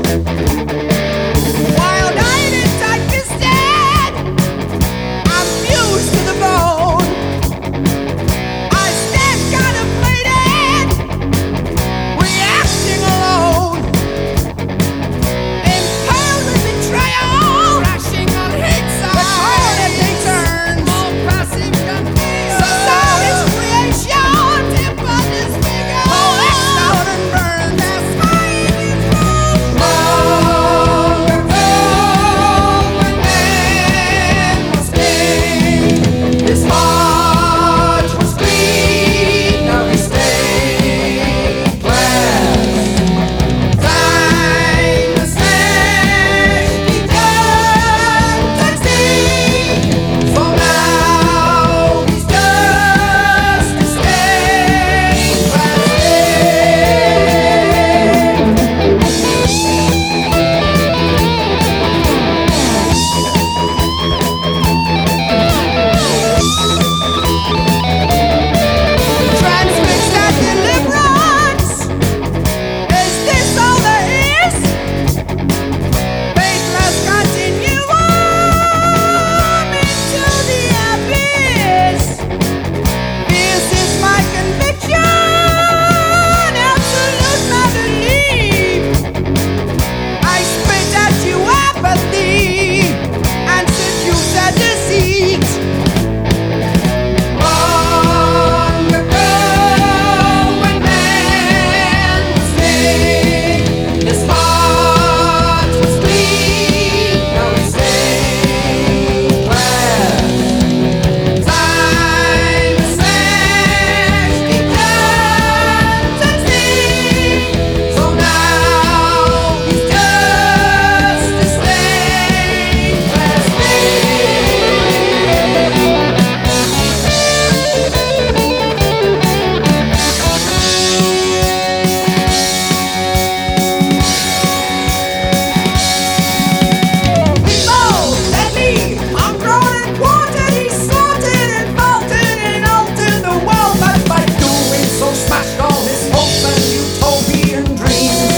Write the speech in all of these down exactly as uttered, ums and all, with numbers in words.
Wild-eyed and tight-fisted, I'm fused to the bone. I stand contemplating, reacting alone. Impaled with betrayal, crashing on hate side. Betrayal that takes turns, all passive confusion. So sound is creation, temper disfigured. Oh, exiled and burned, past my illusion. Long ago, when man was king, his heart was clean. Now he's stained glass. Time to smash, begun to see. So now he's just a stained Transfixed at deliverance. Is this all there is? Faithless continuum into the abyss. This is my conviction, absolute my belief. I spit at you apathy and seduce and deceit. Long ago, when man was made, his heart was clean. Now he's stained glass. Time to smash, begun to see. So now he's just a stained glass Behold, let me, I'm grown and quartered, he's sorted and vaulted and altered the world, but by doing so smashed all his hopes and utopian dreams.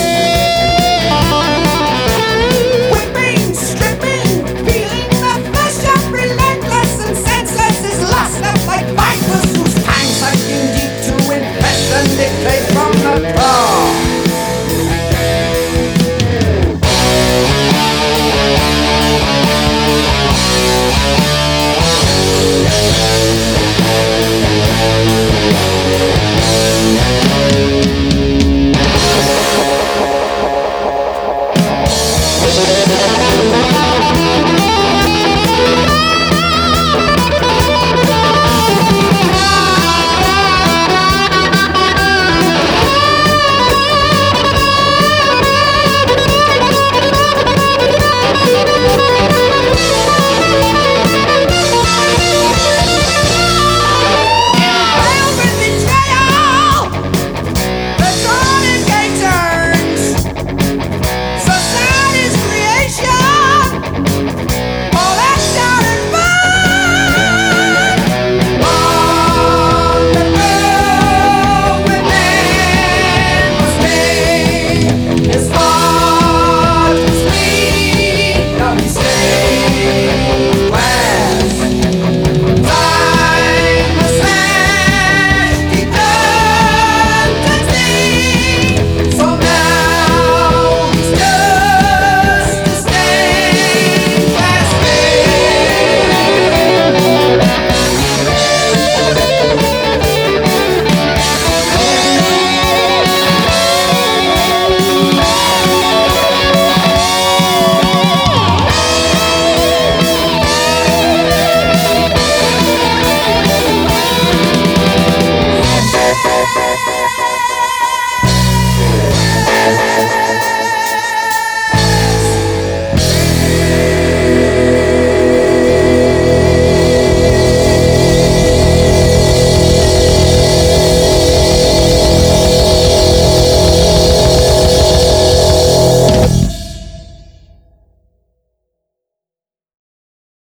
Whipping, stripping, peeling the flesh up, relentless and senseless, his lust left like vipers whose fangs sinking deep to infest and dictate from the core. We'll be right back.